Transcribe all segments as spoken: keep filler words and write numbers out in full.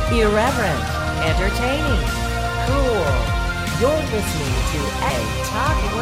Irreverent, entertaining, cool. You're listening to A Talk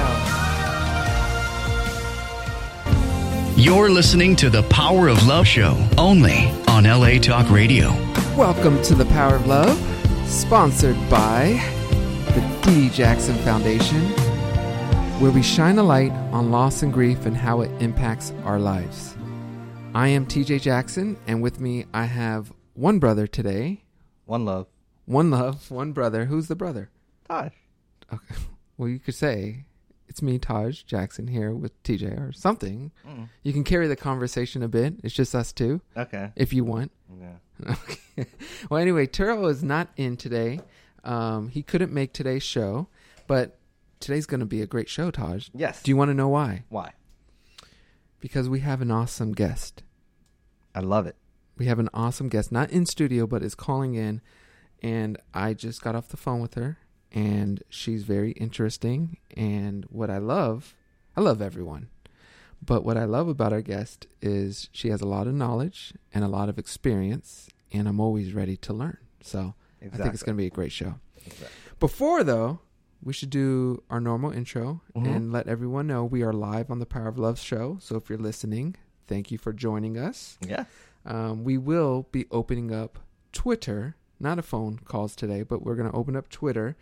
Radio. You're listening to the Power of Love Show, only on L A Talk Radio. Welcome to the Power of Love, sponsored by the D. Jackson Foundation, where we shine a light on loss and grief and how it impacts our lives. I am T J Jackson, and with me I have one brother today. One love. One love, one brother. Who's the brother? Taj. Okay. Well, you could say, it's me, Taj Jackson, here with T J or something. Mm. You can carry the conversation a bit. It's just us two. Okay. If you want. Yeah. Okay. Well, anyway, Turo is not in today. Um, he couldn't make today's show, but today's going to be a great show, Taj. Yes. Do you want to know why? Why? Because we have an awesome guest. I love it. We have an awesome guest, not in studio, but is calling in. And I just got off the phone with her, and she's very interesting. And what I love, I love everyone. But what I love about our guest is she has a lot of knowledge and a lot of experience, and I'm always ready to learn. So exactly. I think it's going to be a great show. Exactly. Before, though, we should do our normal intro mm-hmm. and let everyone know we are live on the Power of Love show. So if you're listening, thank you for joining us. Yeah. Um, we will be opening up Twitter, not a phone calls today, but we're going to open up Twitter.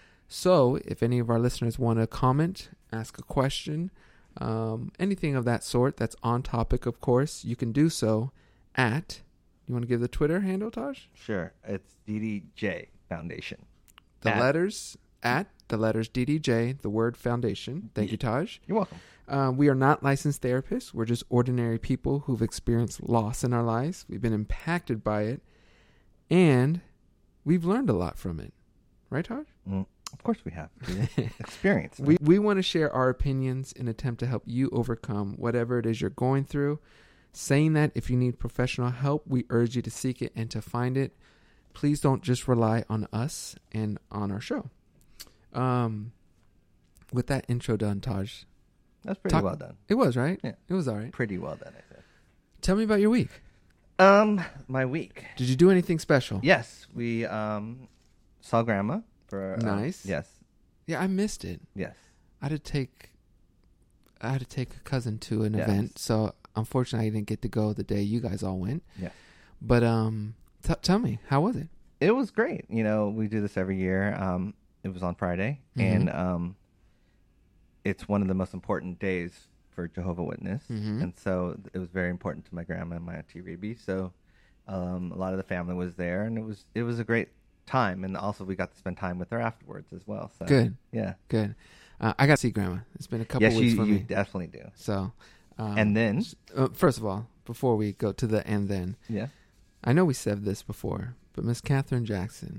So if any of our listeners want to comment, ask a question, um, anything of that sort that's on topic, of course, you can do so at, you want to give the Twitter handle, Taj? Sure. It's D D J Foundation. The at. letters, at the letters D D J, the word foundation. Thank you, Taj. You're welcome. Uh, we are not licensed therapists. We're just ordinary people who've experienced loss in our lives. We've been impacted by it, and we've learned a lot from it. Right, Taj? Mm, of course we have. Experience. we we want to share our opinions in an attempt to help you overcome whatever it is you're going through. Saying that if you need professional help, we urge you to seek it and to find it. Please don't just rely on us and on our show. Um, with that intro done, Taj. That's pretty talk, well done. It was, right? Yeah. It was all right. Pretty well done, I think. Tell me about your week. Um, my week. Did you do anything special? Yes, we um saw Grandma for uh, nice. Yes. Yeah, I missed it. Yes. I had to take I had to take a cousin to an yes. event, so unfortunately I didn't get to go the day you guys all went. Yes. But um t- tell me, how was it? It was great. You know, we do this every year. Um it was on Friday, mm-hmm. and um it's one of the most important days for Jehovah Witness, mm-hmm. and so it was very important to my grandma and my auntie Rebe. So um, a lot of the family was there, and it was it was a great time, and also we got to spend time with her afterwards as well. So good, yeah, good. Uh, I got to see Grandma. It's been a couple yes, weeks you, for you me. definitely do. So, um, and then uh, first of all, before we go to the and then, yeah, I know we said this before, but Miss Catherine Jackson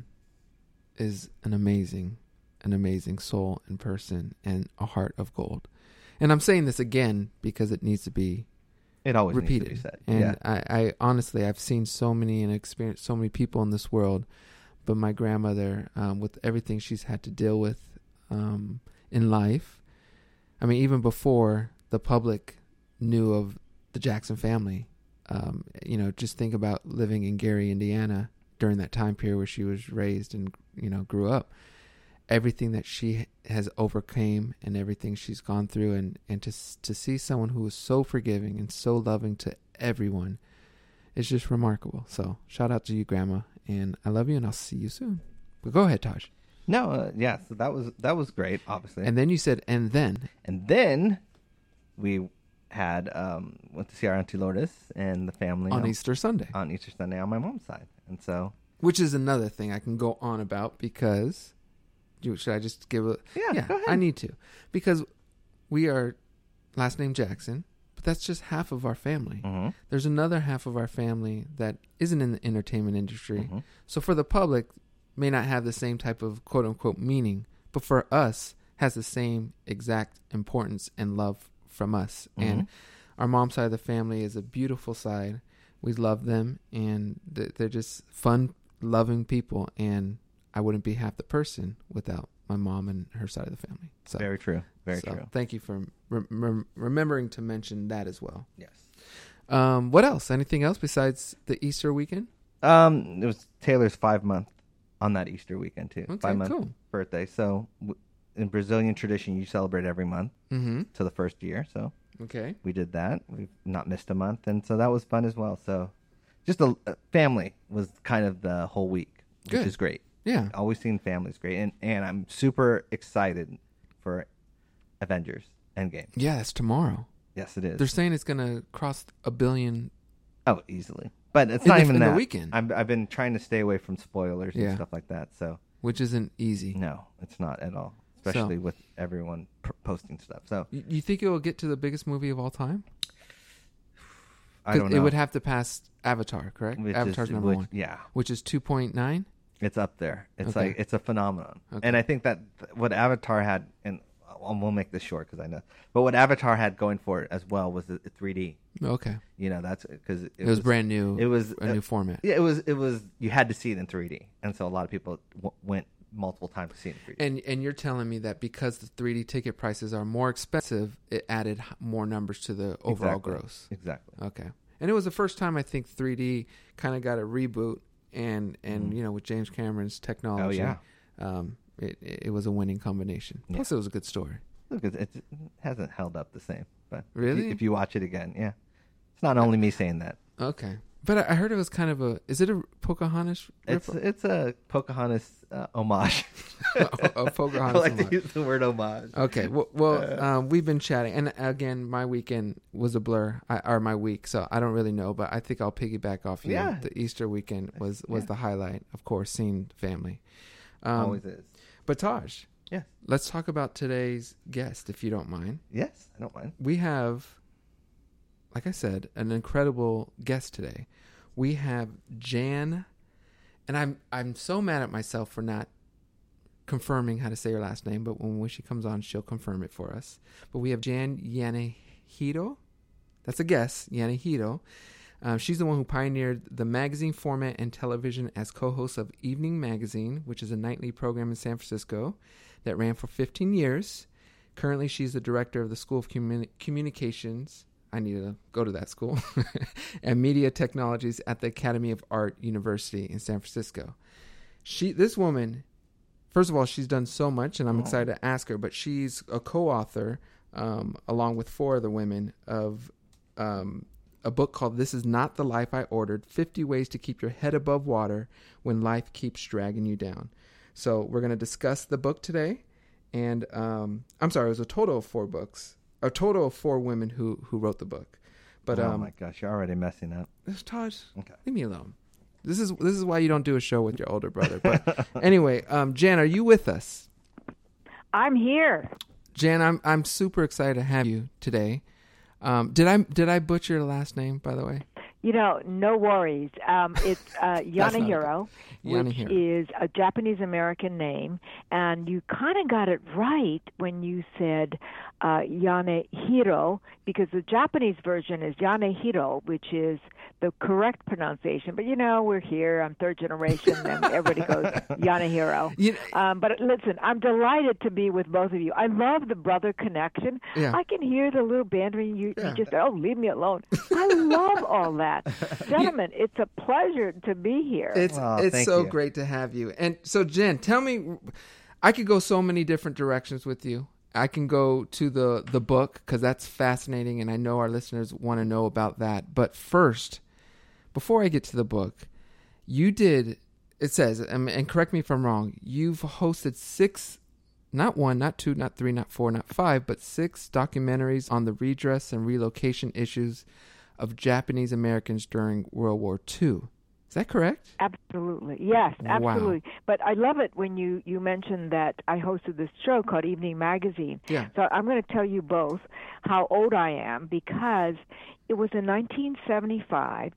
is an amazing. an amazing soul and person and a heart of gold. And I'm saying this again because it needs to be it always repeated. Needs to be said. And yeah. I, I honestly, I've seen so many and experienced so many people in this world, but my grandmother, um, with everything she's had to deal with um, in life, I mean, even before the public knew of the Jackson family, um, you know, just think about living in Gary, Indiana during that time period where she was raised and, you know, grew up. Everything that she has overcame and everything she's gone through, and, and to to see someone who is so forgiving and so loving to everyone is just remarkable. So shout out to you, Grandma, and I love you, and I'll see you soon. But go ahead, Taj. No, uh, yeah, so that was that was great, obviously. And then you said, and then, and then we had um, went to see our Auntie Lourdes and the family on, on Easter Sunday. On Easter Sunday on my mom's side, and so which is another thing I can go on about because. Should I just give a... Yeah, yeah, go ahead. I need to. Because we are last name Jackson, but that's just half of our family. Mm-hmm. There's another half of our family that isn't in the entertainment industry. Mm-hmm. So for the public, may not have the same type of quote-unquote meaning, but for us, has the same exact importance and love from us. Mm-hmm. And our mom's side of the family is a beautiful side. We love them, and they're just fun, loving people, and... I wouldn't be half the person without my mom and her side of the family. So very true. Very so true. Thank you for rem- rem- remembering to mention that as well. Yes. Um, what else? Anything else besides the Easter weekend? Um, it was Taylor's five month on that Easter weekend too. Okay, five month cool. birthday. So w- in Brazilian tradition, you celebrate every month Mm-hmm. to the first year. So Okay. we did that. We've not missed a month, and so that was fun as well. So just a, a family was kind of the whole week, Good. which is great. Yeah. Always seeing families great, and and I'm super excited for Avengers Endgame. Yeah, it's tomorrow. Yes, it is. They're saying it's going to cross a billion. Oh, easily. But it's In not the- even in the that. weekend. I'm, I've been trying to stay away from spoilers Yeah. and stuff like that. So Which isn't easy. no, it's not at all. Especially with everyone pr- posting stuff. So You, you think it will get to the biggest movie of all time? I 'Cause don't know. It would have to pass Avatar, correct? Which Avatar's is- number which- one, Yeah, which is two point nine. it's up there. It's Okay. like it's a phenomenon. Okay. And I think that th- what Avatar had, and um, we'll make this short because I know, but what Avatar had going for it as well was the three D. Okay. You know, that's because it, It, was, brand new. It was a uh, new format. Yeah, it was. It was. You had to see it in three D, and so a lot of people w- went multiple times to see it in three D. And and you're telling me that because the three D ticket prices are more expensive, it added h- more numbers to the overall Exactly. gross. Exactly. Okay. And it was the first time I think three D kind of got a reboot, and and you know with James Cameron's technology, Oh, um, it it was a winning combination. Yeah. Plus, it was a good story. Look, it, it hasn't held up the same. But if Really? you, if you watch it again, yeah, it's not only me saying that. Okay. But I I heard it was kind of a. Is it a Pocahontas? It's rip- it's a Pocahontas uh, homage. a Pocahontas I like homage. to use the word homage. Okay. Well, well um, we've been chatting, and again, my weekend was a blur, I, or my week, so I don't really know. But I think I'll piggyback off you. Yeah. The Easter weekend was was Yeah. the highlight, of course, seeing family. Um, Always is. But Taj, Yes. let's talk about today's guest, if you don't mind. Yes, I don't mind. We have, like I said, an incredible guest today. We have Jan, and I'm I'm so mad at myself for not confirming how to say her last name, but when, when she comes on, she'll confirm it for us. But we have Jan Yanehiro. That's a guess, Yanehiro. Um, she's the one who pioneered the magazine format and television as co-host of Evening Magazine, which is a nightly program in San Francisco that ran for fifteen years. Currently, she's the director of the School of Communi- Communications. I need to go to that school. And Media Technologies at the Academy of Art University in San Francisco. She, this woman, first of all, she's done so much, and I'm excited to ask her, but she's a co-author, um, along with four other women, of um, a book called This Is Not the Life I Ordered, fifty Ways to Keep Your Head Above Water When Life Keeps Dragging You Down. So we're going to discuss the book today. And um, I'm sorry, it was a total of four books, a total of four women who, who wrote the book. But oh um, my gosh, you're already messing up. Taj, Okay. leave me alone. This is this is why you don't do a show with your older brother. But anyway, um, Jan, are you with us? I'm here. Jan, I'm I'm super excited to have you today. Um, did I did I butcher your last name, by the way? You know, no worries. Um, it's uh, not Yanehiro, which Yanehiro. is a Japanese-American name. And you kind of got it right when you said uh, Yanehiro, because the Japanese version is Yanehiro, which is the correct pronunciation. But, you know, we're here. I'm third generation, and everybody goes Yanehiro. You know, Um, but listen, I'm delighted to be with both of you. I love the brother connection. Yeah. I can hear the little bantering. You, Yeah. you just, oh, leave me alone. I love all that. Gentlemen, it's a pleasure to be here. It's Oh, it's thank so you. great to have you. And so, Jen, tell me, I could go so many different directions with you. I can go to the the book because that's fascinating, and I know our listeners want to know about that. But first, before I get to the book, you did. It says, um, and correct me if I'm wrong. You've hosted six, not one, not two, not three, not four, not five, but six documentaries on the redress and relocation issues of Japanese Americans during World War Two. Is that correct? Absolutely. Yes, Wow. absolutely. But I love it when you, you mentioned that I hosted this show called Evening Magazine. Yeah. So I'm going to tell you both how old I am because it was in nineteen seventy-five.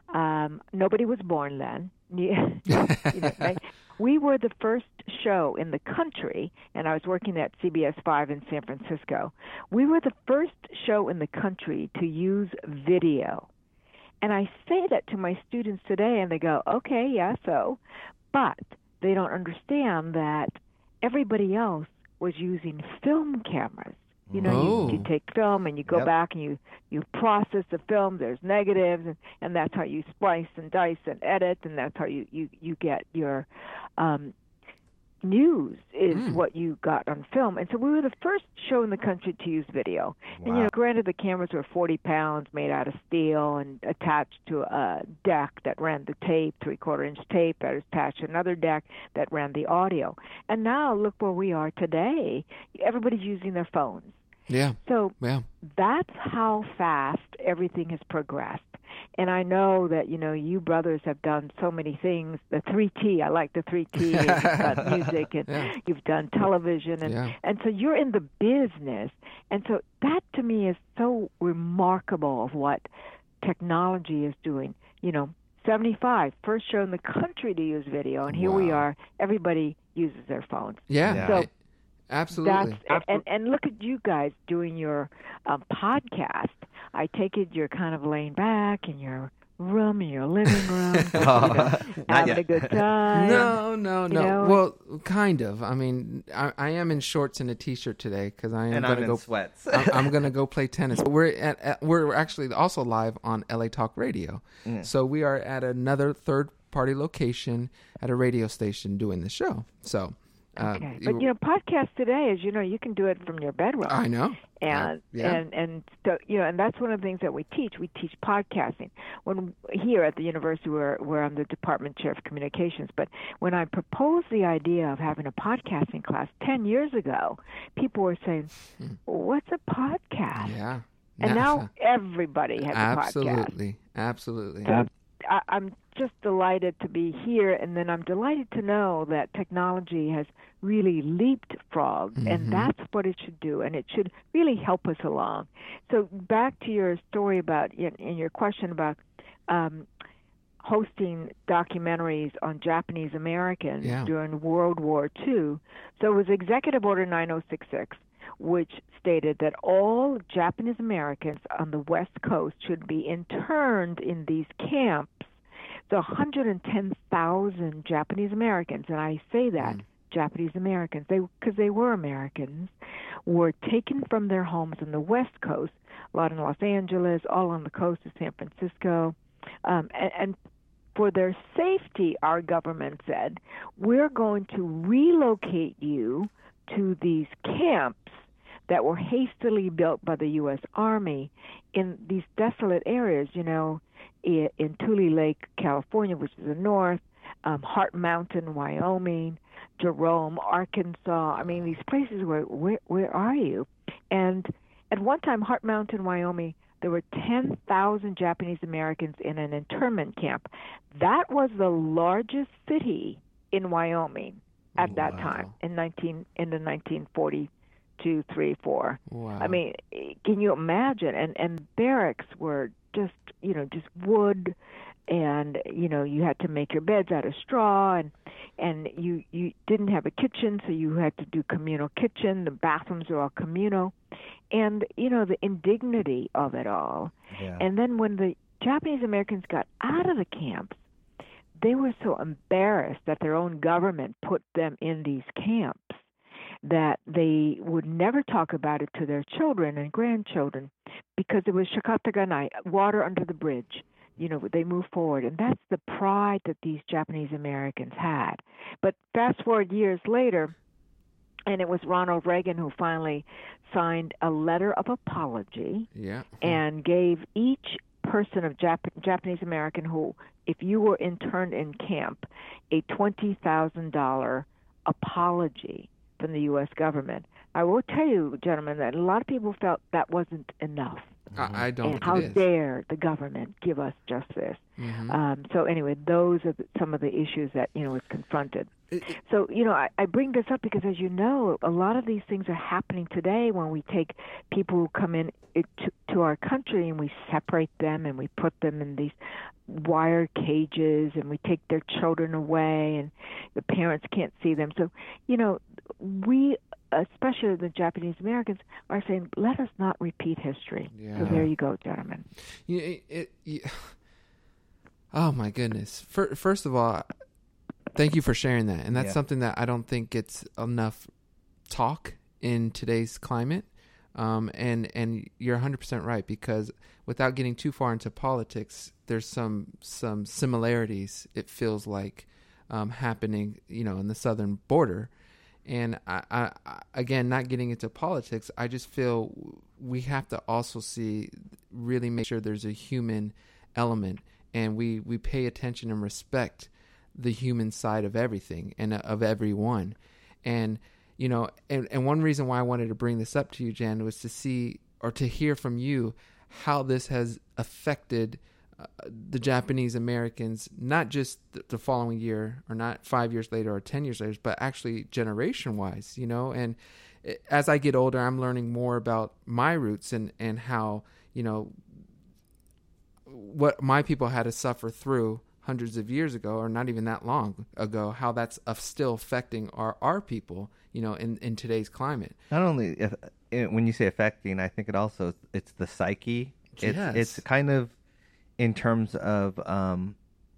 Um, nobody was born then. You know, right? We were the first show in the country, and I was working at C B S five in San Francisco. We were the first show in the country to use video. And I say that to my students today, and they go, okay, yeah, so. But they don't understand that everybody else was using film cameras. You know, Oh. you, you take film and you go Yep. back and you, you process the film. There's negatives, and, and that's how you splice and dice and edit, and that's how you, you, you get your um, news is Mm. what you got on film. And so we were the first show in the country to use video. And, you Wow. know, granted, the cameras were forty pounds, made out of steel, and attached to a deck that ran the tape, three-quarter inch tape, that was attached to another deck that ran the audio. And now look where we are today. Everybody's using their phones. Yeah. So Yeah. that's how fast everything has progressed. And I know that, you know, you brothers have done so many things. The three T, I like the three T. You've got music, and Yeah. you've done television. And, Yeah. and so you're in the business. And so that, to me, is so remarkable of what technology is doing. You know, seventy-five, first show in the country to use video. And here we Wow. are. Everybody uses their phones. Yeah. Yeah. So I- absolutely. that's and and look at you guys doing your um, podcast. I take it you're kind of laying back in your room, in your living room, just, you know, Not having yet. a good time. No, no, you no. know? Well, kind of. I mean, I, I am in shorts and a t-shirt today because I am And going I'm to in go. sweats. I'm, I'm going to go play tennis. But we're at, at we're actually also live on L A Talk Radio, Yeah. so we are at another third-party location at a radio station doing the show. So, uh, Okay, but you know, podcasts today, as you know, you can do it from your bedroom. I know. And Yeah. and and so, you know, and that's one of the things that we teach. We teach podcasting. When here at the university, where where I'm the department chair of communications, but when I proposed the idea of having a podcasting class ten years ago, people were saying, "What's a podcast?" Yeah. And now NASA. everybody has a podcast. Absolutely, absolutely. So I, I'm just delighted to be here, and then I'm delighted to know that technology has really leapfrogged, Mhm. and that's what it should do, and it should really help us along. So back to your story about, in, in your question about um, hosting documentaries on Japanese Americans Yeah. during World War Two. So it was Executive Order nine oh six six, which stated that all Japanese Americans on the West Coast should be interned in these camps. So one hundred ten thousand Japanese Americans, and I say that, Mm. Japanese Americans, they because they were Americans, were taken from their homes on the West Coast, a lot in Los Angeles, all on the coast of San Francisco, um, and, and for their safety, our government said, we're going to relocate you to these camps that were hastily built by the U S Army in these desolate areas, you know, in, in Tule Lake, California, which is the north, um, Hart Mountain, Wyoming, Jerome, Arkansas. I mean, these places where, where, where are you? And at one time, Hart Mountain, Wyoming, there were ten thousand Japanese Americans in an internment camp. That was the largest city in Wyoming at that Wow. time in nineteen in the nineteen forty-two, three, four. Wow. I mean, can you imagine? And and barracks were just you know just wood, and you know you had to make your beds out of straw, and and you you didn't have a kitchen, so you had to do communal kitchen. The bathrooms were all communal, and you know the indignity of it all. Yeah. And then when the Japanese Americans got out of the camps, they were so embarrassed that their own government put them in these camps that they would never talk about it to their children and grandchildren because it was shikataganai, water under the bridge. You know, they move forward. And that's the pride that these Japanese Americans had. But fast forward years later, and it was Ronald Reagan who finally signed a letter of apology yeah. and gave each person of Jap- Japanese American who, if you were interned in camp, a twenty thousand dollars apology from the U S government. I will tell you, gentlemen, that a lot of people felt that wasn't enough. I, I don't And think how it is. dare the government give us just this? Mhm. Um, so anyway, those are the, some of the issues that you know was confronted. It- it- So you know, I, I bring this up because, as you know, a lot of these things are happening today when we take people who come in it, to, to our country and we separate them and we put them in these wire cages and we take their children away and the parents can't see them. So you know, we, especially the Japanese Americans, are saying, let us not repeat history. Yeah. So there you go, gentlemen. You, it, it, you, oh my goodness! For, first of all, thank you for sharing that, and that's Yeah. something that I don't think gets enough talk in today's climate. Um, and, and you're one hundred percent right, because without getting too far into politics, there's some some similarities, it feels like, um, happening, you know, in the southern border. And I, I, I, again, not getting into politics, I just feel we have to also see, really make sure there's a human element, and we, we pay attention and respect the human side of everything and of everyone. And, you know, and, and one reason why I wanted to bring this up to you, Jan, was to see or to hear from you how this has affected uh, the Japanese Americans, not just the, the following year or not five years later or ten years later, but actually generation wise, you know. And as I get older, I'm learning more about my roots and, and how, you know, what my people had to suffer through hundreds of years ago, or not even that long ago, how that's uh, still affecting our, our people, you know, in, in today's climate. Not only if, when you say affecting, I think it also, it's the psyche. It's, Yes. it's kind of in terms of, um,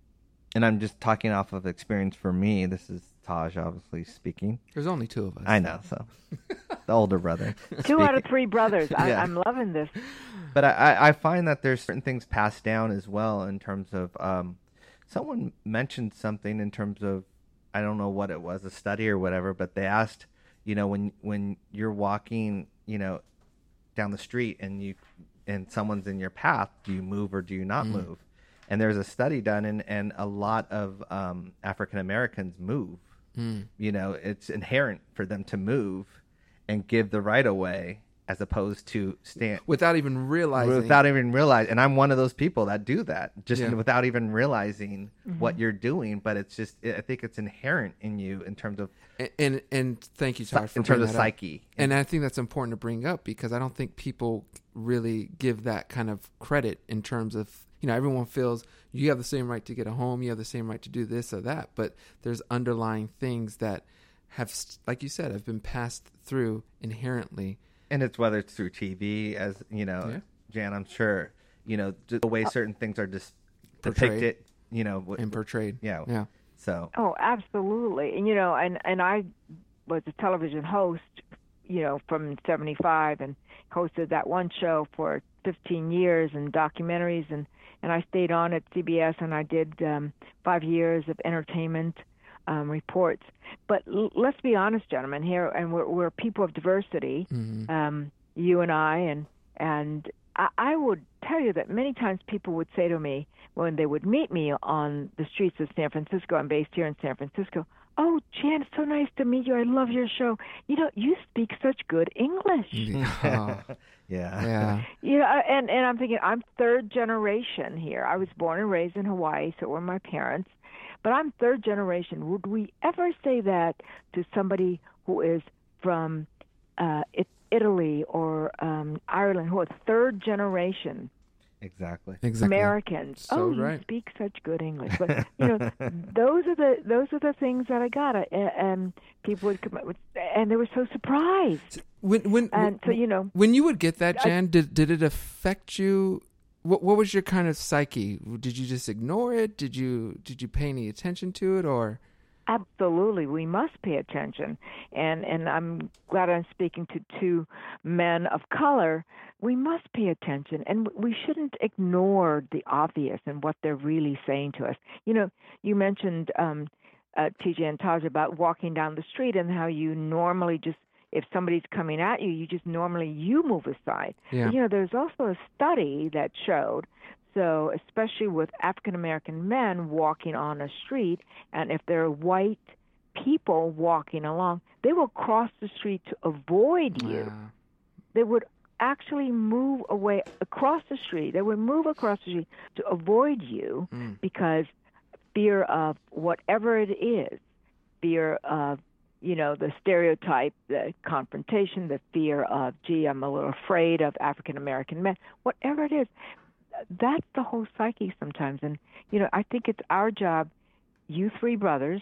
and I'm just talking off of experience for me. This is Taj obviously speaking. There's only two of us. I know, so the older brother. Two out of three brothers. I, Yeah. I'm loving this. But I, I find that there's certain things passed down as well in terms of, um, someone mentioned something in terms of, I don't know what it was, a study or whatever, but they asked, you know, when when you're walking, you know, down the street and you and someone's in your path, do you move or do you not mm. move? And there's a study done, and, and a lot of um, African Americans move. Mm. You know, it's inherent for them to move and give the right of way, as opposed to stand without even realizing. Without even realizing, and I'm one of those people that do that, just yeah. without even realizing mm-hmm. what you're doing. But it's just, I think it's inherent in you in terms of, and and, and thank you, Todd, for in terms of that psyche. Up. And I think that's important to bring up, because I don't think people really give that kind of credit in terms of, you know, everyone feels you have the same right to get a home, you have the same right to do this or that, but there's underlying things that have, like you said, have been passed through inherently. And it's whether it's through T V, as you know, yeah. Jan, I'm sure, you know, the way certain things are just portrayed, depicted, you know, w- and portrayed. Yeah, yeah. So. Oh, absolutely, and you know, and and I was a television host, you know, from seventy-five, and hosted that one show for fifteen years and documentaries, and and I stayed on at C B S, and I did um, five years of entertainment um, reports. But l- let's be honest, gentlemen, here, and we're, we're people of diversity, mm-hmm. um, you and I, and and I, I would tell you that many times people would say to me when they would meet me on the streets of San Francisco, I'm based here in San Francisco, "Oh, Jan, it's so nice to meet you. I love your show. You know, you speak such good English." Yeah. yeah. Yeah. You know, and, and I'm thinking, I'm third generation here. I was born and raised in Hawaii, so were my parents. But I'm third generation. Would we ever say that to somebody who is from uh, Italy or um, Ireland, who are third generation? Exactly. Exactly. Americans. So oh, you right. speak such good English. But you know, those are the those are the things that I got. Uh, and people would come up with, and they were so surprised. When when and so you know, when you would get that, Jan, I, did did it affect you? What what was your kind of psyche? Did you just ignore it? Did you did you pay any attention to it, or? Absolutely, we must pay attention, and and I'm glad I'm speaking to two men of color. We must pay attention, and we shouldn't ignore the obvious and what they're really saying to us. You know, you mentioned um, uh, T J and Taj about walking down the street and how you normally just, if somebody's coming at you, you just normally you move aside. Yeah. But, you know, there's also a study that showed. So especially with African-American men walking on a street, and if there are white people walking along, they will cross the street to avoid you. Wow. They would actually move away across the street. They would move across the street to avoid you mm. because fear of whatever it is, fear of, you know, the stereotype, the confrontation, the fear of, gee, I'm a little afraid of African-American men, whatever it is. That's the whole psyche sometimes. And, you know, I think it's our job, you three brothers,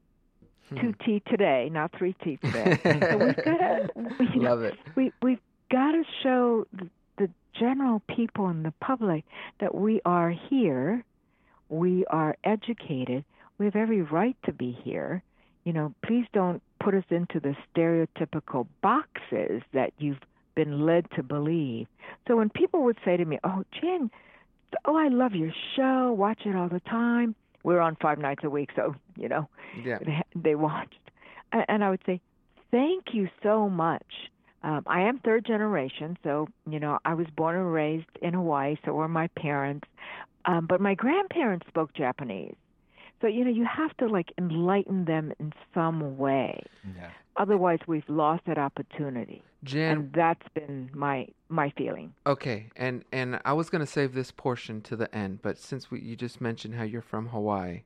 hmm. two T today, not three T today. So we've got to, you know, Love it. We, we've got to show the, the general people and the public that we are here, we are educated, we have every right to be here. You know, please don't put us into the stereotypical boxes that you've been led to believe. So when people would say to me, "Oh, Jan, oh, I love your show, watch it all the time." We're on five nights a week, so, you know, Yeah. they, they watched. And, and I would say, "Thank you so much." Um, I am third generation, so, you know, I was born and raised in Hawaii, so were my parents. Um, but my grandparents spoke Japanese. So, you know, you have to, like, enlighten them in some way. Yeah. Otherwise, we've lost that opportunity. Jan, And that's been my my feeling. okay, and, and I was going to save this portion to the end, but since we, you just mentioned how you're from Hawaii,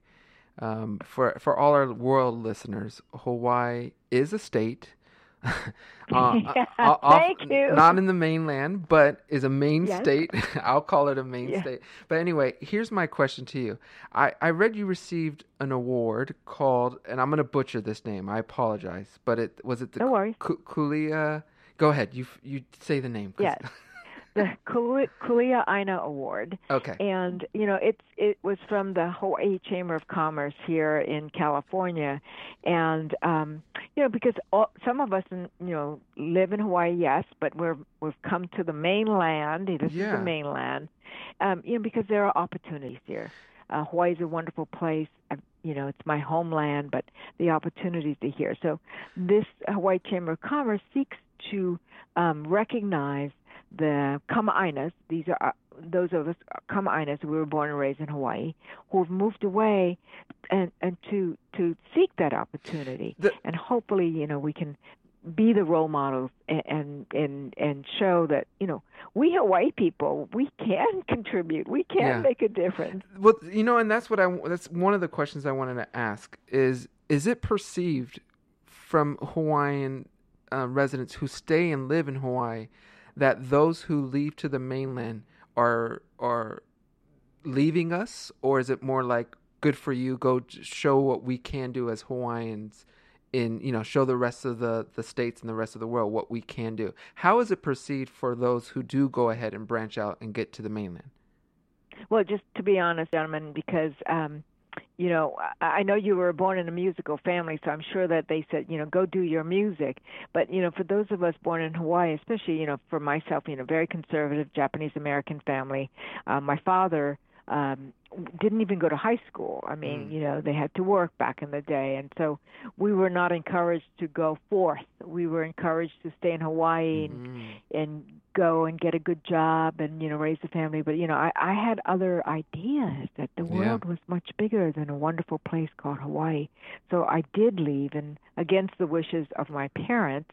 um, for, for all our world listeners, Hawaii is a state. uh, Yeah, uh, off, thank you. Not in the mainland, but is a main Yes. state. I'll call it a main Yeah. state. But anyway, here's my question to you. I, I read you received an award called, and I'm going to butcher this name. I apologize, but it was it the No worries. Ku- Kulia? Go ahead. You you say the name. 'cause- Yes. The Kuli- Kulia Aina Award. Okay. And, you know, it's it was from the Hawaii Chamber of Commerce here in California. And, um, you know, because all, some of us, in, you know, live in Hawaii, yes, but we're, we've come to the mainland. This Yeah. is the mainland. Um, you know, because there are opportunities here. Uh, Hawaii is a wonderful place. I, you know, it's my homeland, but the opportunities are here. So this Hawaii Chamber of Commerce seeks to um, recognize the Kama'ainas. These are uh, those of us Kama'ainas who were born and raised in Hawaii, who have moved away, and and to to seek that opportunity, The- and hopefully, you know, we can be the role models and and and, and show that, you know, we Hawaii people, we can contribute, we can Yeah. make a difference. Well, you know, and that's what I that's one of the questions I wanted to ask is is it perceived from Hawaiian uh, residents who stay and live in Hawaii that those who leave to the mainland are are leaving us, or is it more like good for you, go j- show what we can do as Hawaiians in, you know, show the rest of the, the states and the rest of the world what we can do? How is it perceived for those who do go ahead and branch out and get to the mainland? Well, just to be honest, gentlemen, because um, you know, I I know you were born in a musical family, so I'm sure that they said, you know, go do your music. But, you know, for those of us born in Hawaii, especially, you know, for myself, you know, very conservative Japanese-American family, uh, my father um, didn't even go to high school. I mean, Mm. you know, they had to work back in the day. And so we were not encouraged to go forth. We were encouraged to stay in Hawaii and, Mm. and go and get a good job and, you know, raise a family. But, you know, I, I had other ideas that the Yeah. world was much bigger than a wonderful place called Hawaii. So I did leave, and against the wishes of my parents.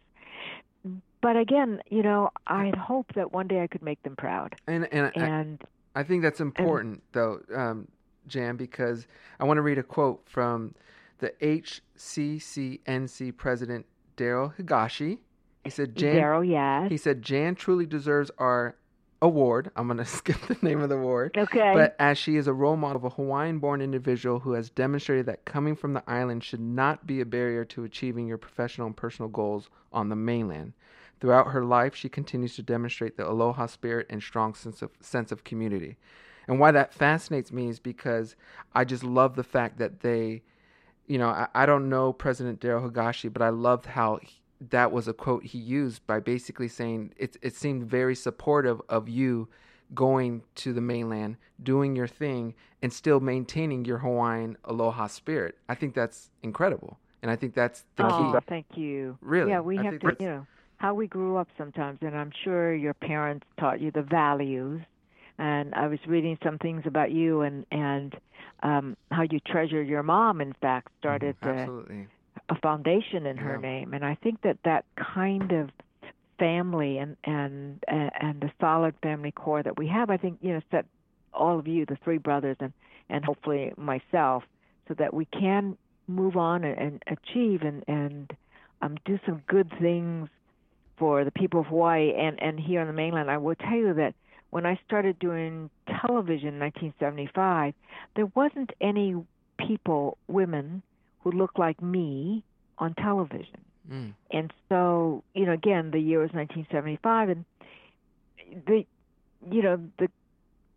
But again, you know, I'd hope that one day I could make them proud. And and I, And I think that's important, though, um, Jan, because I want to read a quote from the H C C N C president, Daryl Higashi. He said, Jan, Daryl, yes. he said, Jan truly deserves our award. I'm going to skip the name of the award. Okay. But as she is a role model of a Hawaiian-born individual who has demonstrated that coming from the island should not be a barrier to achieving your professional and personal goals on the mainland. Throughout her life, she continues to demonstrate the aloha spirit and strong sense of sense of community. And why that fascinates me is because I just love the fact that they, you know, I, I don't know President Daryl Higashi, but I loved how he, that was a quote he used by basically saying it, it seemed very supportive of you going to the mainland, doing your thing, and still maintaining your Hawaiian aloha spirit. I think that's incredible. And I think that's the oh, key. thank you. Really? Yeah, we I have think to, that's- you know, how we grew up sometimes, and I'm sure your parents taught you the values. And I was reading some things about you and and um, how you treasure your mom. In fact, started uh, Absolutely. a foundation in her Yeah. name, and I think that that kind of family and and and the solid family core that we have, I think, you know, set all of you, the three brothers, and and hopefully myself, so that we can move on and, and achieve and and um, do some good things for the people of Hawaii and, and here on the mainland. I will tell you that when I started doing television in nineteen seventy-five, there wasn't any people, women, who looked like me on television. Mm. And so, you know, again, the year was nineteen seventy-five, and the, you know, the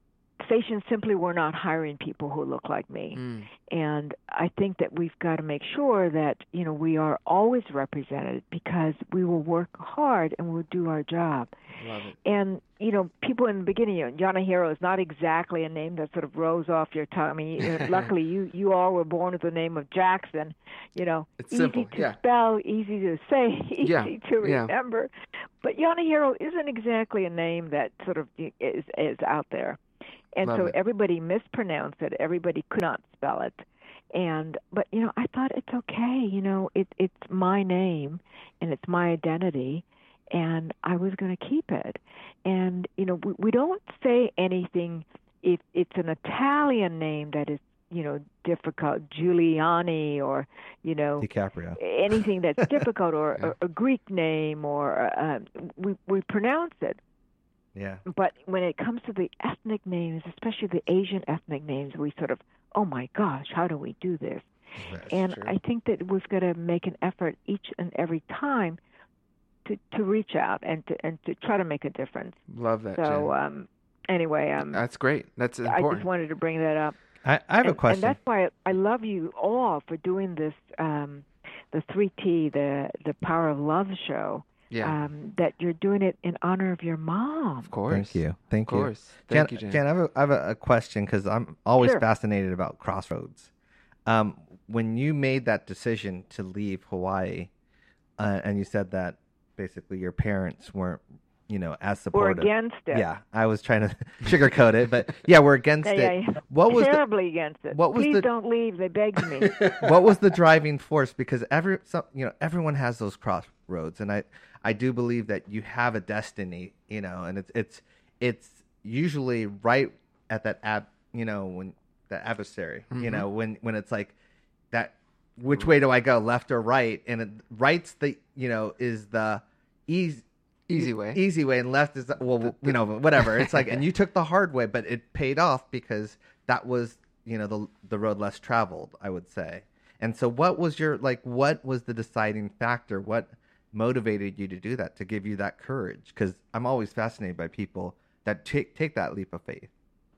stations simply were not hiring people who look like me. Mm. And I think that we've got to make sure that, you know, we are always represented because we will work hard and we'll do our job. Love it. And, you know, people in the beginning, you know, Yanahiro is not exactly a name that sort of rolls off your tongue. I mean, you know, luckily you, you all were born with the name of Jackson, you know, It's easy simple, to yeah. spell, easy to say, easy Yeah, to yeah. remember. But Yanahiro isn't exactly a name that sort of is, is out there. And Love so it. everybody mispronounced it. Everybody could not spell it. And but you know, I thought it's okay. You know, it it's my name and it's my identity, and I was going to keep it. And you know, we, we don't say anything if it's an Italian name that is, you know, difficult, Giuliani, or you know, DiCaprio. anything that's difficult, or Yeah. a, a Greek name, or uh, we we pronounce it. Yeah. But when it comes to the ethnic names, especially the Asian ethnic names, we sort of, oh my gosh, how do we do this? That's and true. I think that we've got to make an effort each and every time to to reach out and to and to try to make a difference. Love that, So Jen. um, anyway, um, That's great. That's I important. just wanted to bring that up. I, I have and, a question. And that's why I love you all for doing this, um, the three T, the the Power of Love show. yeah, Um, that you're doing it in honor of your mom. of course. Thank you. Thank Of you. course. Thank Jan, you, Jen. Jan, I have a, I have a, a question because I'm always Sure. fascinated about crossroads. Um, when you made that decision to leave Hawaii, uh, and you said that basically your parents weren't, you know, as Or supportive. against it. Yeah, I was trying to sugarcoat it, but yeah, we're against Yeah, it. yeah, yeah. What was the, terribly against it. what was Please the- don't leave. They begged me. what was the driving force? Because every some, you know everyone has those crossroads, and I I do believe that you have a destiny, you know, and it's it's it's usually right at that ab you know when the adversary, you know, when when it's like that, which way do I go, left or right? And it, right's the you know is the easy. Easy way. Easy way, and left is the, well, you know, whatever. It's like, and you took the hard way, but it paid off because that was, you know, the the road less traveled, I would say. And so, what was your like? What was the deciding factor? What motivated you to do that? To give you that courage? Because I'm always fascinated by people that take take that leap of faith.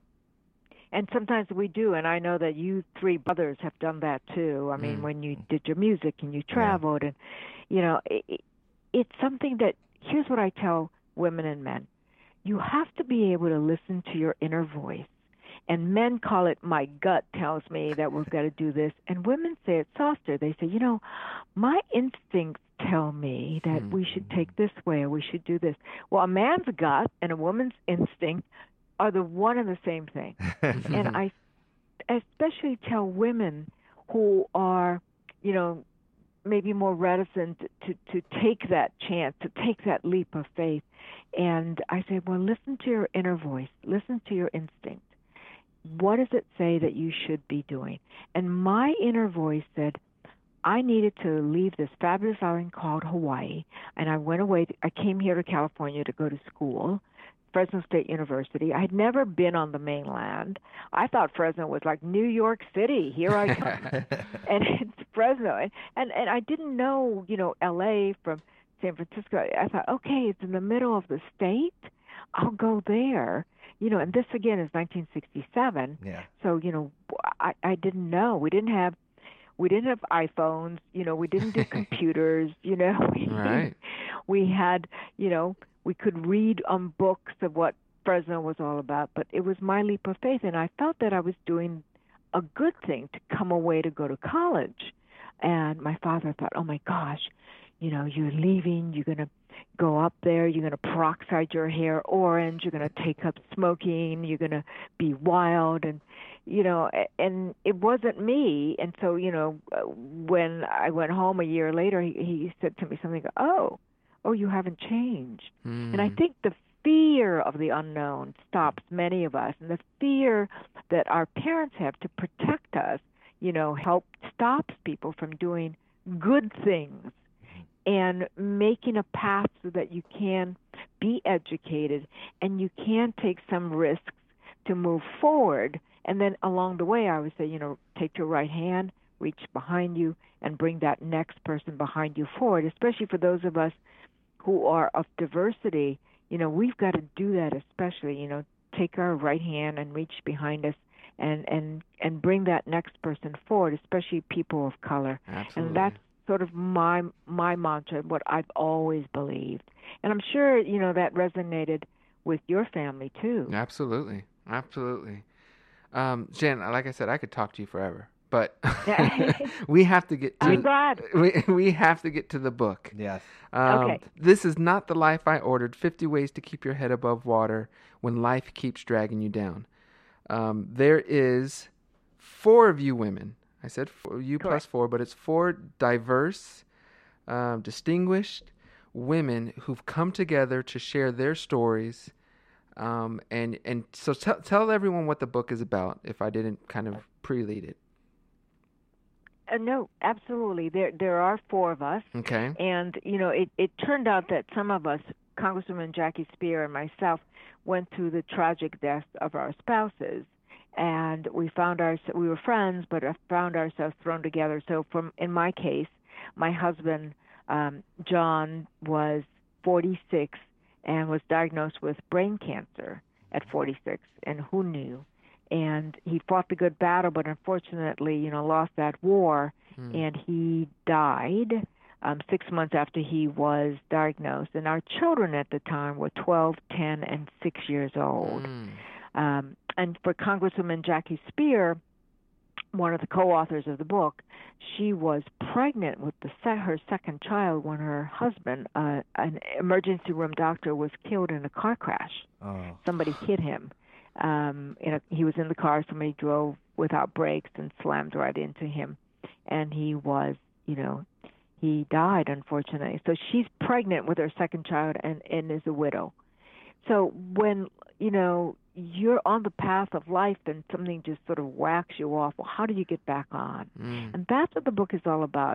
And sometimes we do, and I know that you three brothers have done that too. I mean, Mm. when you did your music and you traveled, and you know, it, it, it's something that. Here's what I tell women and men: you have to be able to listen to your inner voice. And men call it, my gut tells me that we've got to do this. And women say it softer. They say, you know, my instincts tell me that we should take this way or we should do this. Well, a man's gut and a woman's instinct are the one and the same thing. And I especially tell women who are, you know, maybe more reticent to, to take that chance, to take that leap of faith. And I say, well, listen to your inner voice. Listen to your instinct. What does it say that you should be doing? And my inner voice said, I needed to leave this fabulous island called Hawaii, and I went away. To, I came here to California to go to school, Fresno State University. I had never been on the mainland. I thought Fresno was like New York City. Here I come. And it's Fresno. And, and, and I didn't know, you know, L A from San Francisco. I thought, okay, it's in the middle of the state. I'll go there. You know, and this again is nineteen sixty-seven. Yeah. So, you know, I, I didn't know. We didn't have we didn't have iPhones, you know, we didn't do computers, you know. We, Right. we had, you know, we could read on books of what Fresno was all about, but it was my leap of faith, and I felt that I was doing a good thing to come away to go to college. And my father thought, oh, my gosh, you know, you're leaving, you're going to go up there, you're going to peroxide your hair orange, you're going to take up smoking, you're going to be wild. And, you know, and it wasn't me. And so, you know, when I went home a year later, he, he said to me something, oh, oh, you haven't changed. Mm. And I think the fear of the unknown stops many of us, and the fear that our parents have to protect us, you know, help stops people from doing good things and making a path so that you can be educated and you can take some risks to move forward. And then along the way, I would say, you know, take your right hand, reach behind you, and bring that next person behind you forward, especially for those of us who are of diversity. You know, we've got to do that, especially, you know, take our right hand and reach behind us and, and, and bring that next person forward, especially people of color. Absolutely. And that's sort of my my mantra, what I've always believed. And I'm sure, you know, that resonated with your family too. Absolutely. Absolutely. Um, Jen, like I said, I could talk to you forever, but we have to get to, I'm glad. We, we have to get to the book. Yes. Um, Okay. This is not the life I ordered. fifty ways to keep your head above water when life keeps dragging you down. Um, there is four of you women. I said four, you plus four, but it's four diverse, um, distinguished women who've come together to share their stories. Um, and, and so tell, tell everyone what the book is about, if I didn't kind of pre-lead it. Uh, no, absolutely. There there are four of us. Okay. And, you know, it, it turned out that some of us, Congresswoman Jackie Speier and myself, went through the tragic deaths of our spouses. And we found our, we were friends, but found ourselves thrown together. So from, in my case, my husband, um, John, was forty-six and was diagnosed with brain cancer at forty-six. And who knew? And he fought the good battle, but unfortunately, you know, lost that war, mm. and he died um, six months after he was diagnosed. And our children at the time were twelve, ten, and six years old. Mm. Um, and for Congresswoman Jackie Speier, one of the co-authors of the book, she was pregnant with the se- her second child when her husband, uh, an emergency room doctor, was killed in a car crash. Oh. Somebody hit him. Um, in a, he was in the car. Somebody drove without brakes and slammed right into him, and he was, you know, he died, unfortunately. So she's pregnant with her second child and, and is a widow. So when, you know, you're on the path of life and something just sort of whacks you off, well, how do you get back on? Mm. And that's what the book is all about.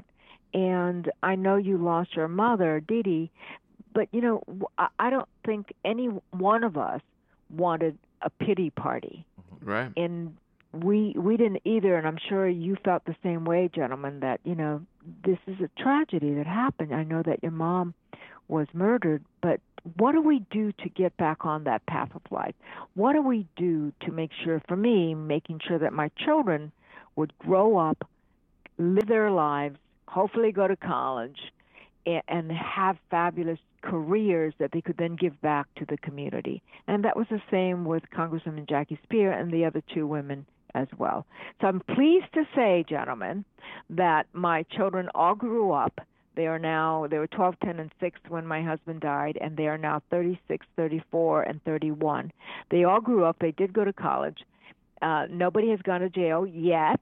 And I know you lost your mother, Dee Dee, but, you know, I don't think any one of us wanted a pity party. Right. And we we didn't either, and I'm sure you felt the same way, gentlemen, that, you know, this is a tragedy that happened. I know that your mom was murdered, but what do we do to get back on that path of life? What do we do to make sure, for me, making sure that my children would grow up, live their lives, hopefully go to college, and, and have fabulous careers that they could then give back to the community? And that was the same with Congresswoman Jackie Speier and the other two women as well. So I'm pleased to say, gentlemen, that my children all grew up. They are now, they were twelve, ten, and six when my husband died, and they are now thirty-six, thirty-four, and thirty-one. They all grew up. They did go to college. Uh, nobody has gone to jail yet.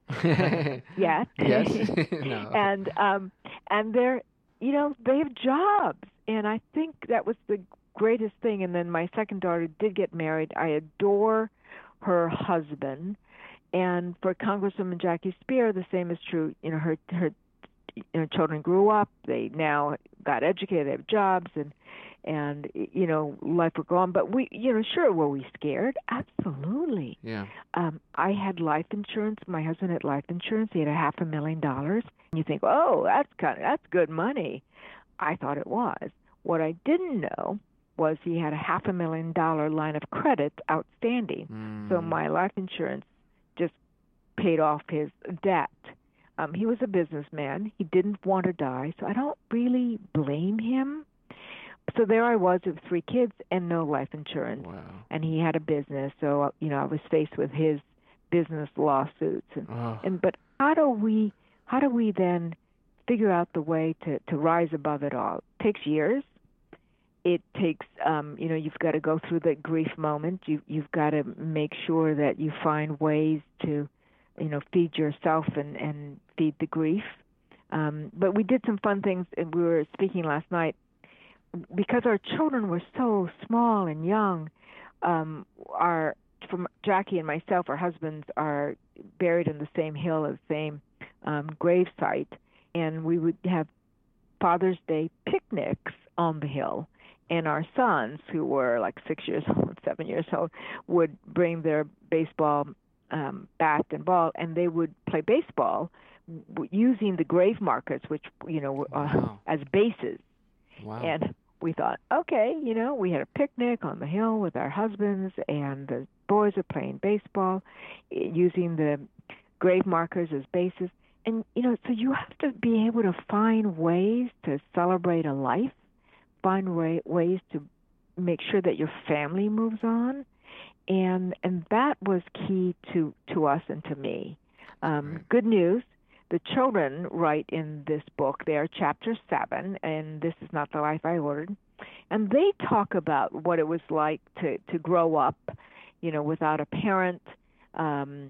yet. Yes. No. And, um, and they're, you know, they have jobs. And I think that was the greatest thing. And then my second daughter did get married. I adore her husband. And for Congresswoman Jackie Speier, the same is true. You know, her her you know, children grew up. They now got educated. They have jobs, and and you know, life will go on. But we, you know, sure, were we scared? Absolutely. Yeah. Um, I had life insurance. My husband had life insurance. He had a half a million dollars. And you think, oh, that's kind of that's good money. I thought it was. What I didn't know was he had a half a million dollar line of credit outstanding. Mm. So my life insurance just paid off his debt. Um, he was a businessman. He didn't want to die, so I don't really blame him. So there I was with three kids and no life insurance. Wow. And he had a business, so, you know, I was faced with his business lawsuits. And, oh. and but how do we how do we then figure out the way to, to rise above it all? It takes years. It takes, um, you know, you've got to go through the grief moment. You, you've got to make sure that you find ways to, you know, feed yourself and, and feed the grief. Um, but we did some fun things, and we were speaking last night. Because our children were so small and young, um, our, from Jackie and myself, our husbands are buried in the same hill, the same um, grave site, and we would have Father's Day picnics on the hill. And our sons, who were like six years old, seven years old, would bring their baseball um, bat and ball, and they would play baseball w- using the grave markers, which, you know, uh, wow. as bases. Wow. And we thought, okay, you know, we had a picnic on the hill with our husbands, and the boys are playing baseball, using the grave markers as bases. And, you know, so you have to be able to find ways to celebrate a life, find way, ways to make sure that your family moves on. And and that was key to, to us and to me. Um, Right. Good news, the children write in this book, they are chapter seven, and This Is Not the Life I Ordered. And they talk about what it was like to, to grow up, you know, without a parent. Um,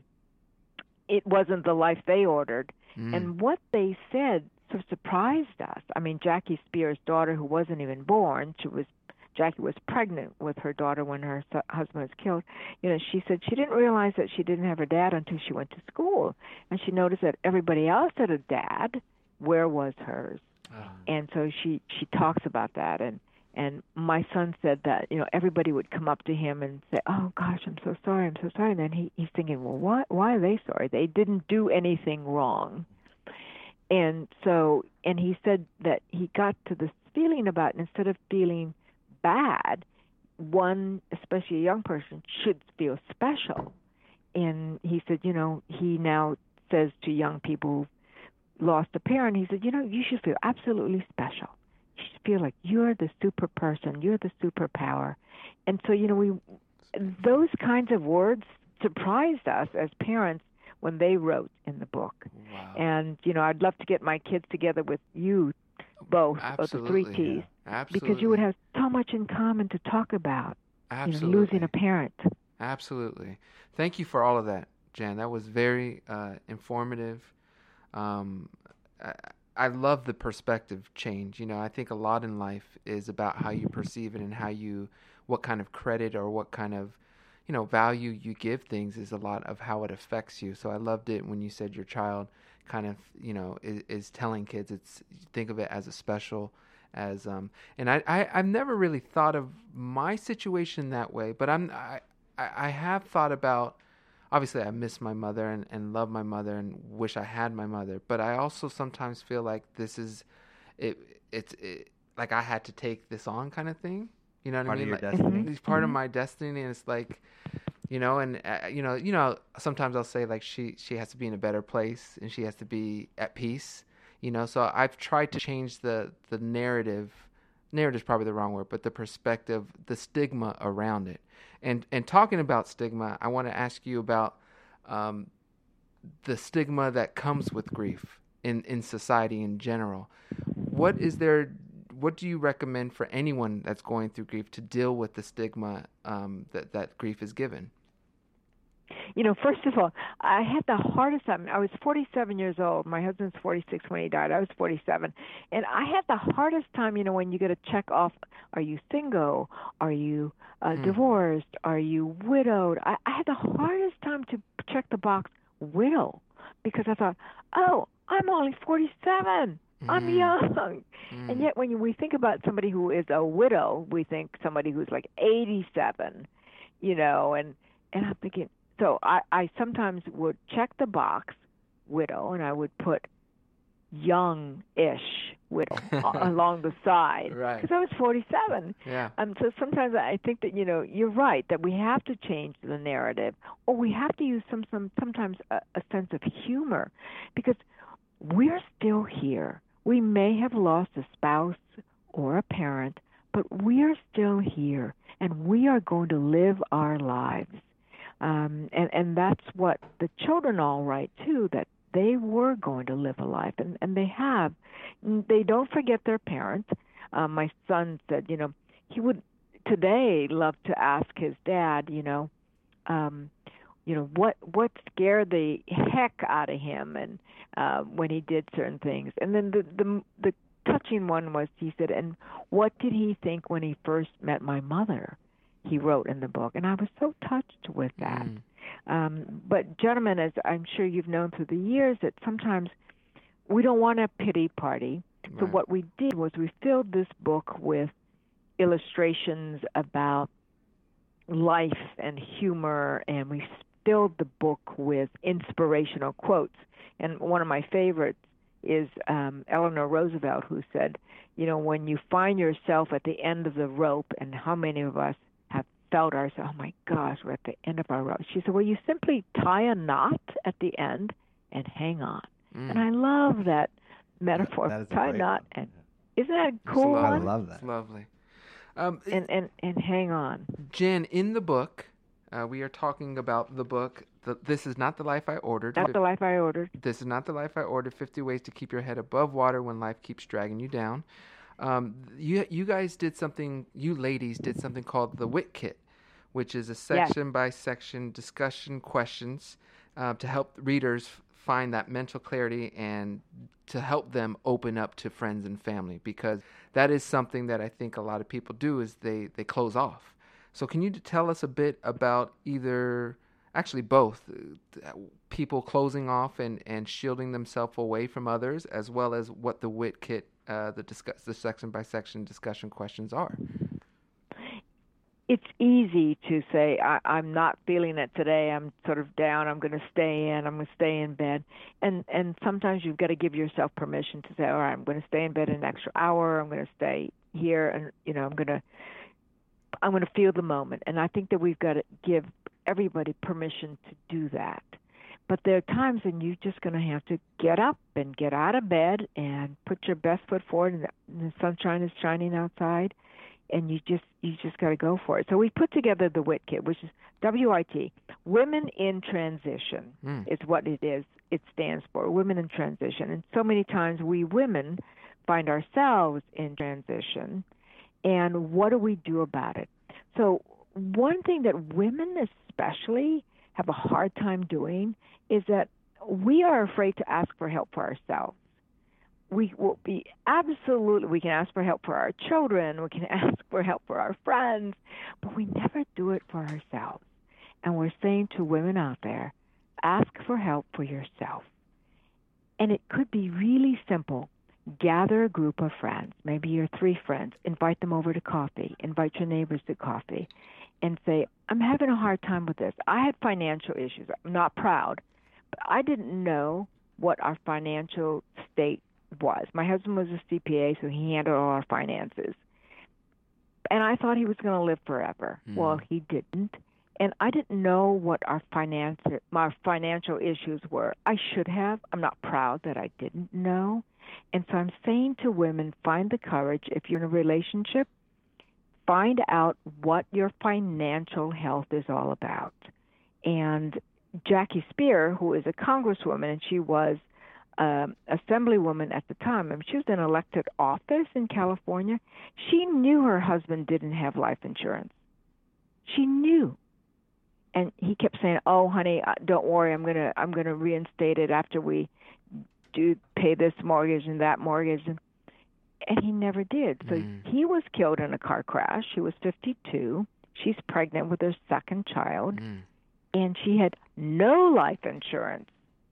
it wasn't the life they ordered. Mm. And what they said sort of surprised us. I mean, Jackie Spears' daughter, who wasn't even born, she was Jackie was pregnant with her daughter when her su- husband was killed. You know, she said she didn't realize that she didn't have her dad until she went to school, and she noticed that everybody else had a dad. Where was hers? Oh. And so she she talks about that. And and my son said that, you know, everybody would come up to him and say, "Oh gosh, I'm so sorry, I'm so sorry." And then he, he's thinking, well, why why are they sorry? They didn't do anything wrong. And so, and he said that he got to this feeling about, instead of feeling bad, one, especially a young person, should feel special. And he said, you know, he now says to young people who've lost a parent, he said, you know, you should feel absolutely special. You should feel like you're the super person, you're the superpower. And so, you know, we those kinds of words surprised us as parents when they wrote in the book. Wow. And, you know, I'd love to get my kids together with you both, Absolutely. of the three T's, Absolutely. because you would have so much in common to talk about. Absolutely. You know, losing a parent. Absolutely. Thank you for all of that, Jan. That was very uh, informative. Um, I, I love the perspective change. You know, I think a lot in life is about how you perceive it and how you, what kind of credit or what kind of, you know, value you give things is a lot of how it affects you. So I loved it when you said your child kind of, you know, is, is telling kids, it's, think of it as a special, as um and I, I I've never really thought of my situation that way, but I'm I I have thought about, obviously I miss my mother and, and love my mother and wish I had my mother, but I also sometimes feel like this is it it's it, like I had to take this on kind of thing, you know what Part I of mean? your Like, destiny. it's part of Mhm. my destiny, and it's like, you know, and uh, you know, you know, sometimes I'll say like she she has to be in a better place and she has to be at peace. You know, so I've tried to change the, the narrative. Narrative is probably the wrong word, but the perspective, the stigma around it. And and talking about stigma, I want to ask you about um, the stigma that comes with grief in, in society in general. What is there? What do you recommend for anyone that's going through grief to deal with the stigma um, that that grief is given? You know, first of all, I had the hardest time. I was forty-seven years old. My husband's forty-six when he died. I was forty-seven. And I had the hardest time, you know, when you get to check off, are you single? Are you uh, Hmm. divorced? Are you widowed? I, I had the hardest time to check the box widow, because I thought, oh, I'm only forty-seven. I'm Mm. young. Mm. And yet when you, we think about somebody who is a widow, we think somebody who's like eighty-seven, you know, and, and I'm thinking, so I, I sometimes would check the box, widow, and I would put young-ish widow a- along the side. Right. Because I was forty-seven. Yeah. Um, so sometimes I think that, you know, you're right, that we have to change the narrative, or we have to use some, some sometimes a, a sense of humor, because we're still here. We may have lost a spouse or a parent, but we are still here, and we are going to live our lives. Um, and, and that's what the children all write, too, that they were going to live a life, and, and they have. They don't forget their parents. Uh, my son said, you know, he would today love to ask his dad, you know, um, you know, what what scared the heck out of him, and uh, when he did certain things. And then the, the the touching one was, he said, and what did he think when he first met my mother? He wrote in the book, and I was so touched with that. Mm. Um, but gentlemen, as I'm sure you've known through the years, that sometimes we don't want a pity party. So Right. what we did was we filled this book with illustrations about life and humor, and we filled the book with inspirational quotes. And one of my favorites is um, Eleanor Roosevelt, who said, you know, when you find yourself at the end of the rope, and how many of us have felt ourselves, oh my gosh, we're at the end of our rope. She said, well, you simply tie a knot at the end and hang on. Mm. And I love that metaphor. That is a tie a great knot, one. and isn't that a cool lovely. one? I love that. It's lovely. Um, and, and, and hang on. Jen, in the book, uh, we are talking about the book, the, This Is Not the Life I Ordered. Not the Life I Ordered. This is Not the Life I Ordered, fifty Ways to Keep Your Head Above Water When Life Keeps Dragging You Down. Um, you you guys did something, you ladies did something called the WIT Kit, which is a section-by-section discussion questions uh, to help readers find that mental clarity and to help them open up to friends and family, because that is something that I think a lot of people do is they, they close off. So can you tell us a bit about either, actually both, uh, people closing off and, and shielding themselves away from others, as well as what the WIT Kit, uh, the discuss, the section-by-section discussion questions are? It's easy to say, I, I'm not feeling it today. I'm sort of down. I'm going to stay in. I'm going to stay in bed. And and sometimes you've got to give yourself permission to say, all right, I'm going to stay in bed an extra hour. I'm going to stay here, and you know, I'm going to I'm going to feel the moment. And I think that we've got to give everybody permission to do that. But there are times when you're just going to have to get up and get out of bed and put your best foot forward, and the, and the sunshine is shining outside. And you just you just got to go for it. So we put together the WIT Kit, which is W I T, Women in Transition, mm. is what it is. It stands for Women in Transition. And so many times we women find ourselves in transition, and what do we do about it? So one thing that women especially have a hard time doing is that we are afraid to ask for help for ourselves. We will be absolutely, we can ask for help for our children, we can ask for help for our friends, but we never do it for ourselves. And we're saying to women out there, ask for help for yourself. And it could be really simple. Gather a group of friends, maybe your three friends, invite them over to coffee, invite your neighbors to coffee, and say, I'm having a hard time with this. I had financial issues. I'm not proud, but I didn't know what our financial state was. My husband was a C P A, so he handled all our finances. And I thought he was going to live forever. Mm. Well, he didn't. And I didn't know what our financial, my financial issues were. I should have. I'm not proud that I didn't know. And so I'm saying to women, find the courage. If you're in a relationship, find out what your financial health is all about. And Jackie Spear, who is a congresswoman, and she was Um, assemblywoman at the time, and she was in elected office in California, she knew her husband didn't have life insurance. She knew. And he kept saying, oh, honey, don't worry, I'm going to I'm going to reinstate it after we do pay this mortgage and that mortgage. And, and he never did. So mm. he was killed in a car crash. She was fifty-two. She's pregnant with her second child, mm. and she had no life insurance.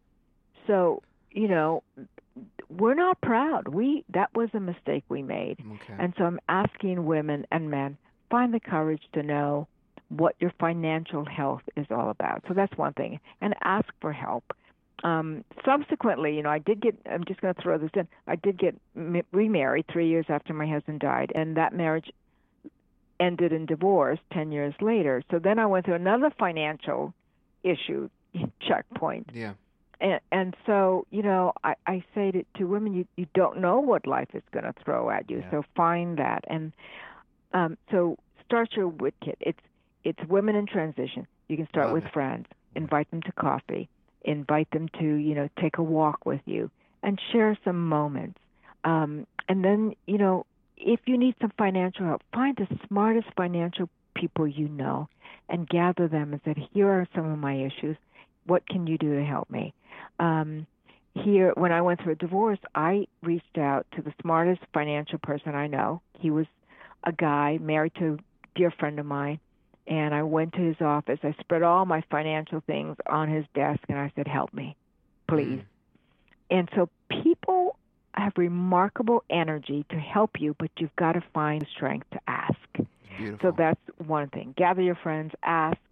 So you know, we're not proud. We that was a mistake we made. Okay. And so I'm asking women and men, find the courage to know what your financial health is all about. So that's one thing. And ask for help. Um, subsequently, you know, I did get, I'm just going to throw this in, I did get m- remarried three years after my husband died, and that marriage ended in divorce ten years later. So then I went through another financial issue checkpoint. Yeah. And, and so, you know, I, I say to, to women, you, you don't know what life is going to throw at you, yeah. so find that. And um, so start your WIT Kit. It's it's women in transition. You can start Love with it. friends, invite them to coffee, invite them to, you know, take a walk with you, and share some moments. Um, and then, you know, if you need some financial help, find the smartest financial people you know and gather them and say, here are some of my issues. What can you do to help me? Um, here, when I went through a divorce, I reached out to the smartest financial person I know. He was a guy married to a dear friend of mine, and I went to his office. I spread all my financial things on his desk, and I said, help me, please. Mm. And so people have remarkable energy to help you, but you've got to find the strength to ask. Beautiful. So that's one thing. Gather your friends, ask,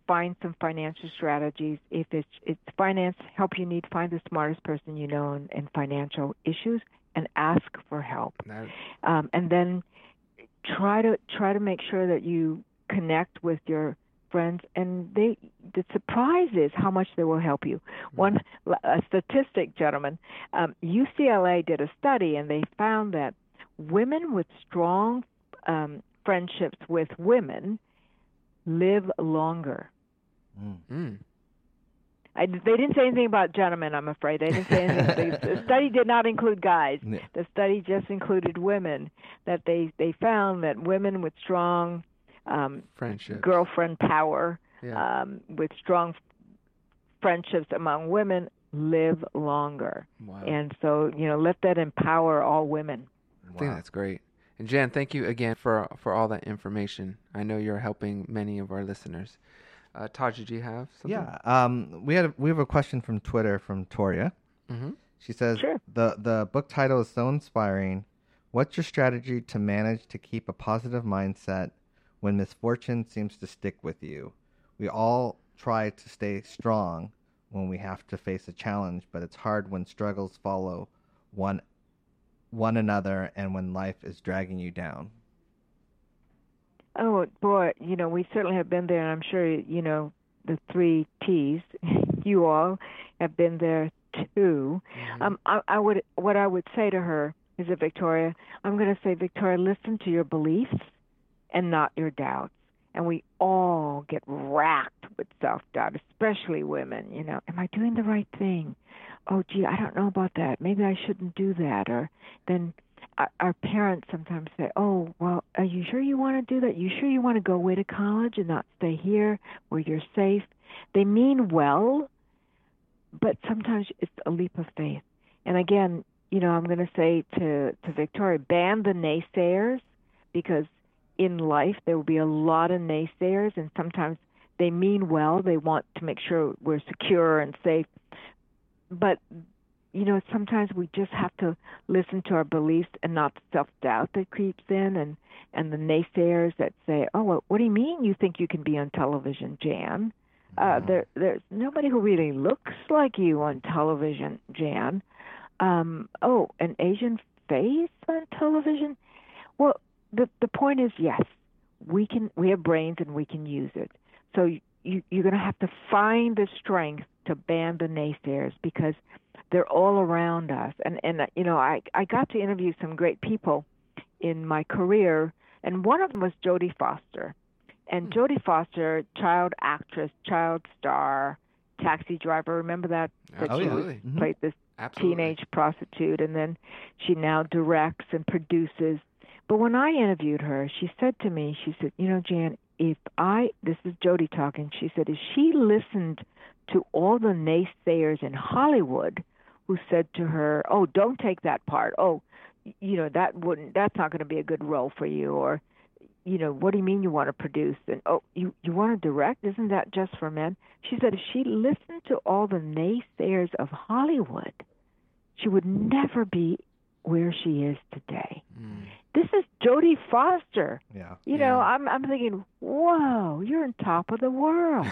find some financial strategies. If it's it's finance help you need, find the smartest person you know in, in financial issues and ask for help. That- Um, and then try to try to make sure that you connect with your friends, and they the surprise is how much they will help you. One a statistic, gentlemen, um, U C L A did a study, and they found that women with strong um, friendships with women live longer. Mm. Mm. I, they didn't say anything about gentlemen, I'm afraid. They didn't say anything. the, the study did not include guys. Yeah. The study just included women, that they, they found that women with strong um, Friendship. girlfriend power, Yeah. um, with strong friendships among women, live longer. Wow. And so, you know, let that empower all women. I think that's great. And Jan, thank you again for for all that information. I know you're helping many of our listeners. Uh, Todd, did you have something? Yeah. Um, we had a, we have a question from Twitter from Toria. Mm-hmm. She says, Sure. the the book title is so inspiring. What's your strategy to manage to keep a positive mindset when misfortune seems to stick with you? We all try to stay strong when we have to face a challenge, but it's hard when struggles follow one one another and when life is dragging you down. Oh, boy, you know, we certainly have been there, and I'm sure, you know, the three T's, you all have been there too. Mm-hmm. Um, I, I would, what I would say to her is that, Victoria, I'm going to say, Victoria, listen to your beliefs and not your doubts. And we all get racked with self-doubt, especially women. You know, am I doing the right thing? Oh, gee, I don't know about that. Maybe I shouldn't do that. Or then our, our parents sometimes say, oh, well, are you sure you want to do that? You sure you want to go away to college and not stay here where you're safe? They mean well, but sometimes it's a leap of faith. And again, you know, I'm going to say to, to Victoria, ban the naysayers, because in life there will be a lot of naysayers, and sometimes they mean well. They want to make sure we're secure and safe. But, you know, sometimes we just have to listen to our beliefs and not the self-doubt that creeps in, and, and the naysayers that say, oh, well, what do you mean you think you can be on television, Jan? Uh, there, there's nobody who really looks like you on television, Jan. Um, oh, an Asian face on television? Well, the the point is, yes, we can. We have brains and we can use it. So you, you're going to have to find the strength to ban the naysayers, because they're all around us. And and you know, I I got to interview some great people in my career, and one of them was Jodie Foster. And Hmm. Jodie Foster, child actress, child star, Taxi Driver. Remember that? That she Absolutely. was, played this Absolutely. teenage prostitute, and then she now directs and produces. But when I interviewed her, she said to me, she said, you know, Jan, if I, this is Jodie talking, she said, if she listened to all the naysayers in Hollywood who said to her, oh, don't take that part. Oh, you know, that wouldn't, that's not going to be a good role for you. Or, you know, what do you mean you want to produce? And, oh, you, you want to direct? Isn't that just for men? She said if she listened to all the naysayers of Hollywood, she would never be where she is today. Mm. This is Jodie Foster. Yeah. You Yeah. know, I'm I'm thinking, whoa, you're on top of the world.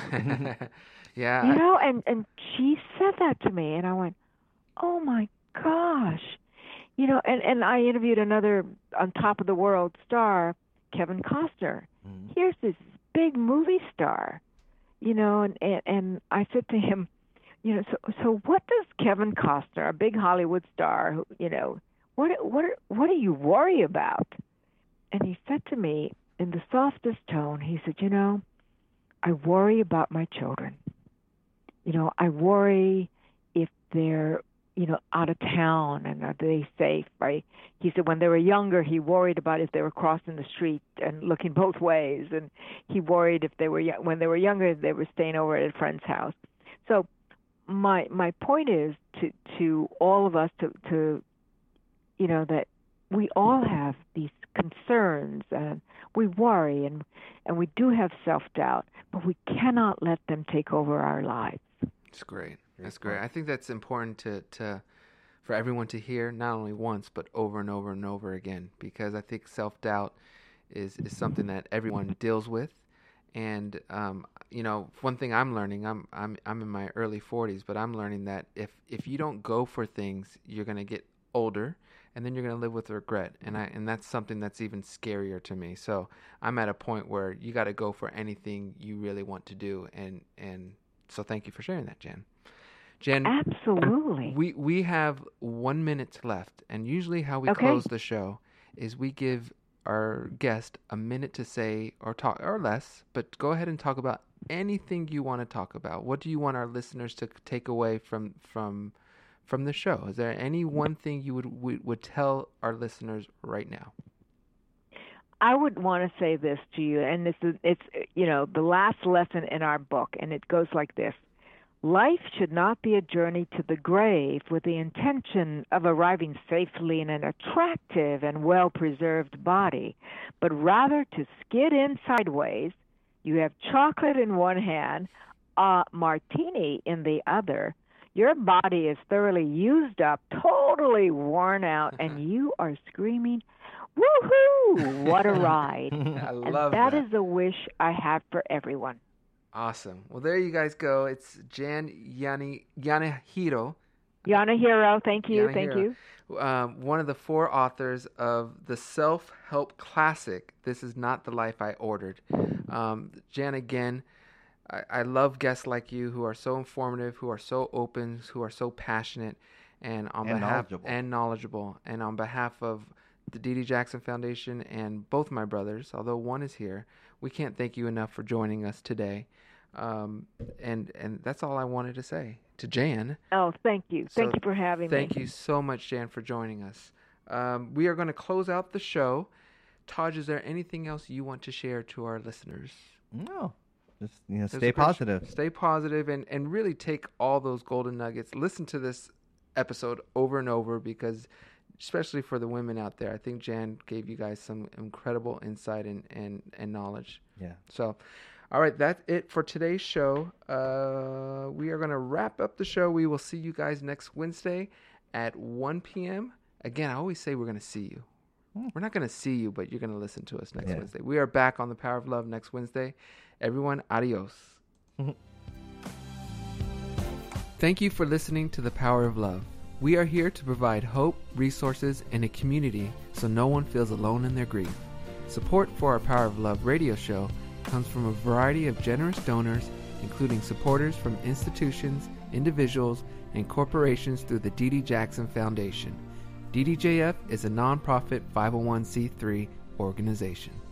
yeah. You I- know, and, and she said that to me, and I went, oh, my gosh. You know, and, and I interviewed another on top of the world star, Kevin Costner. Mhm. Here's this big movie star, you know, and, and, and I said to him, you know, so so what does Kevin Costner, a big Hollywood star, who, you know, what what what do you worry about? And he said to me in the softest tone, he said, you know, I worry about my children. You know, I worry if they're, you know, out of town and are they safe, right? He said when they were younger, he worried about if they were crossing the street and looking both ways, and he worried if they were yo- when they were younger, they were staying over at a friend's house. So my my point is to to all of us to to you know that we all have these concerns and we worry and and we do have self-doubt, but we cannot let them take over our lives. It's great. That's great. I think that's important to, to for everyone to hear, not only once, but over and over and over again, because I think self-doubt is, is something that everyone deals with. And um, you know, one thing I'm learning, I'm I'm I'm in my early forties, but I'm learning that if if you don't go for things, you're gonna get older, and then you're gonna live with regret. And I and that's something that's even scarier to me. So I'm at a point where you got to go for anything you really want to do. And and so thank you for sharing that, Jen. Jen, absolutely. We we have one minute left, and usually how we Okay. close the show is we give our guest a minute to say or talk or less, but go ahead and talk about anything you want to talk about. What do you want our listeners to take away from from from the show? Is there any one thing you would would, would tell our listeners right now? I would want to say this to you, and this is it's you know the last lesson in our book, and it goes like this. Life should not be a journey to the grave with the intention of arriving safely in an attractive and well-preserved body, but rather to skid in sideways. You have chocolate in one hand, a martini in the other. Your body is thoroughly used up, totally worn out, and you are screaming, woohoo, what a ride. I And love that that. is the wish I have for everyone. Awesome. Well, there you guys go. It's Jan Yani Yanahiro. Yanahiro, thank you, Yanahiro. thank you. Um, one of the four authors of the self-help classic, This Is Not the Life I Ordered. Um, Jan, again, I, I love guests like you who are so informative, who are so open, who are so passionate, and on And behalf knowledgeable. and knowledgeable, and on behalf of the Dee Dee Jackson Foundation and both my brothers, although one is here, we can't thank you enough for joining us today. Um, and and that's all I wanted to say to Jan. Oh, thank you. So Thank you for having Thank me. you so much, Jan, for joining us. Um, we are going to close out the show. Taj, is there anything else you want to share to our listeners? No, just you know, There's stay a great- positive. Stay positive and, and really take all those golden nuggets. Listen to this episode over and over because, especially for the women out there, I think Jan gave you guys some incredible insight and, and, and knowledge. Yeah. So, all right, that's it for today's show. Uh, we are going to wrap up the show. We will see you guys next Wednesday at one p.m. Again, I always say we're going to see you. We're not going to see you, but you're going to listen to us next Yeah. Wednesday. We are back on The Power of Love next Wednesday. Everyone, adios. Thank you for listening to The Power of Love. We are here to provide hope, resources, and a community so no one feels alone in their grief. Support for our Power of Love radio show comes from a variety of generous donors, including supporters from institutions, individuals, and corporations through the Dee Dee Jackson Foundation. D D J F is a nonprofit five oh one c three organization.